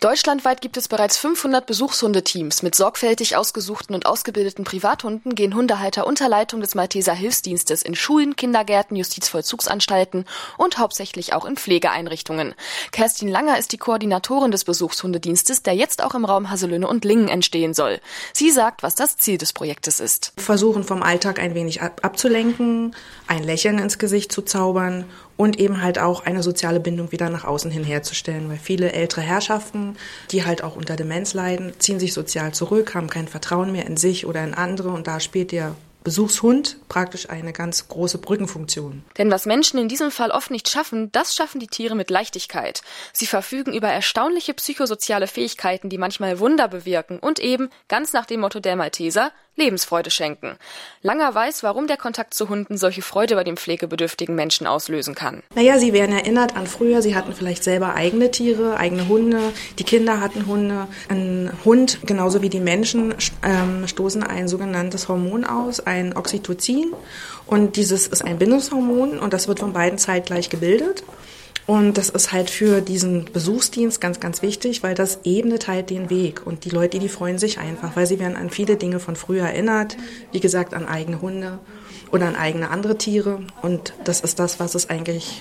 Deutschlandweit gibt es bereits 500 Besuchshundeteams. Mit sorgfältig ausgesuchten und ausgebildeten Privathunden gehen Hundehalter unter Leitung des Malteser Hilfsdienstes in Schulen, Kindergärten, Justizvollzugsanstalten und hauptsächlich auch in Pflegeeinrichtungen. Kerstin Langer ist die Koordinatorin des Besuchshundedienstes, der jetzt auch im Raum Haselünne und Lingen entstehen soll. Sie sagt, was das Ziel des Projektes ist. Versuchen vom Alltag ein wenig abzulenken, ein Lächeln ins Gesicht zu zaubern und eben halt auch eine soziale Bindung wieder nach außen hin herzustellen. Weil viele ältere Herrschaften, die halt auch unter Demenz leiden, ziehen sich sozial zurück, haben kein Vertrauen mehr in sich oder in andere und da spielt der Besuchshund praktisch eine ganz große Brückenfunktion. Denn was Menschen in diesem Fall oft nicht schaffen, das schaffen die Tiere mit Leichtigkeit. Sie verfügen über erstaunliche psychosoziale Fähigkeiten, die manchmal Wunder bewirken und eben, ganz nach dem Motto der Malteser, Lebensfreude schenken. Langer weiß, warum der Kontakt zu Hunden solche Freude bei dem pflegebedürftigen Menschen auslösen kann. Sie werden erinnert an früher, sie hatten vielleicht selber eigene Tiere, eigene Hunde, die Kinder hatten Hunde. Ein Hund, genauso wie die Menschen, stoßen ein sogenanntes Hormon aus, ein Oxytocin. Und dieses ist ein Bindungshormon und das wird von beiden zeitgleich gebildet. Und das ist halt für diesen Besuchsdienst ganz, ganz wichtig, weil das ebnet halt den Weg. Und die Leute, die freuen sich einfach, weil sie werden an viele Dinge von früher erinnert. Wie gesagt, an eigene Hunde oder an eigene andere Tiere. Und das ist das, was es eigentlich,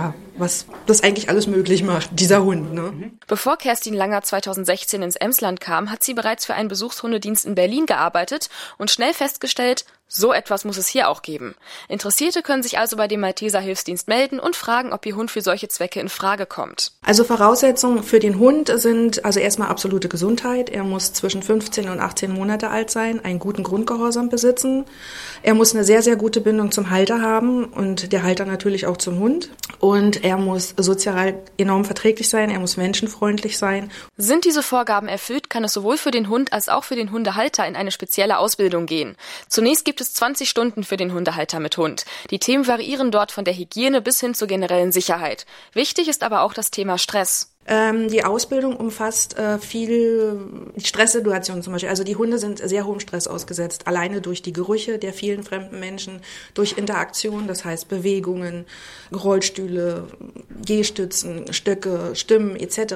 was das eigentlich alles möglich macht, dieser Hund, ne? Bevor Kerstin Langer 2016 ins Emsland kam, hat sie bereits für einen Besuchshundedienst in Berlin gearbeitet und schnell festgestellt, so etwas muss es hier auch geben. Interessierte können sich also bei dem Malteser Hilfsdienst melden und fragen, ob ihr Hund für solche Zwecke in Frage kommt. Also Voraussetzungen für den Hund sind also erstmal absolute Gesundheit. Er muss zwischen 15 und 18 Monate alt sein, einen guten Grundgehorsam besitzen. Er muss eine sehr, sehr gute Bindung zum Halter haben und der Halter natürlich auch zum Hund. Und er muss sozial enorm verträglich sein, er muss menschenfreundlich sein. Sind diese Vorgaben erfüllt, kann es sowohl für den Hund als auch für den Hundehalter in eine spezielle Ausbildung gehen. Zunächst gibt es 20 Stunden für den Hundehalter mit Hund. Die Themen variieren dort von der Hygiene bis hin zur generellen Sicherheit. Wichtig ist aber auch das Thema Stress. Die Ausbildung umfasst viel Stresssituationen zum Beispiel. Also die Hunde sind sehr hohem Stress ausgesetzt, alleine durch die Gerüche der vielen fremden Menschen, durch Interaktion, das heißt Bewegungen, Rollstühle, Gehstützen, Stöcke, Stimmen etc.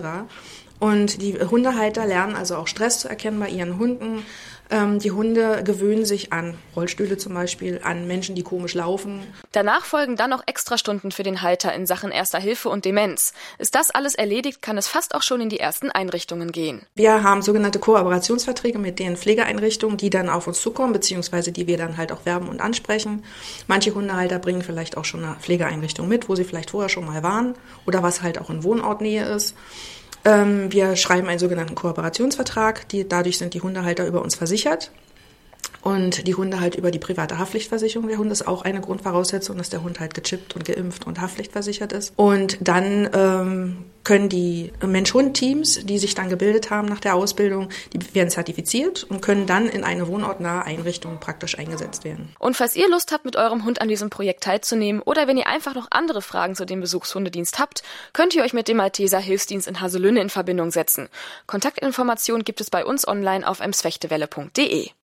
Und die Hundehalter lernen also auch Stress zu erkennen bei ihren Hunden. Die Hunde gewöhnen sich an Rollstühle zum Beispiel, an Menschen, die komisch laufen. Danach folgen dann noch Extrastunden für den Halter in Sachen Erster Hilfe und Demenz. Ist das alles erledigt, kann es fast auch schon in die ersten Einrichtungen gehen. Wir haben sogenannte Kooperationsverträge mit den Pflegeeinrichtungen, die dann auf uns zukommen, beziehungsweise die wir dann halt auch werben und ansprechen. Manche Hundehalter bringen vielleicht auch schon eine Pflegeeinrichtung mit, wo sie vielleicht vorher schon mal waren oder was halt auch in Wohnortnähe ist. Wir schreiben einen sogenannten Kooperationsvertrag, dadurch sind die Hundehalter über uns versichert und die Hunde halt über die private Haftpflichtversicherung. Der Hund ist auch eine Grundvoraussetzung, dass der Hund halt gechippt und geimpft und haftpflichtversichert ist. Und dann können die Mensch-Hund-Teams, die sich dann gebildet haben nach der Ausbildung, die werden zertifiziert und können dann in eine wohnortnahe Einrichtung praktisch eingesetzt werden. Und falls ihr Lust habt, mit eurem Hund an diesem Projekt teilzunehmen oder wenn ihr einfach noch andere Fragen zu dem Besuchshundedienst habt, könnt ihr euch mit dem Malteser Hilfsdienst in Haselünne in Verbindung setzen. Kontaktinformationen gibt es bei uns online auf emsfechtewelle.de.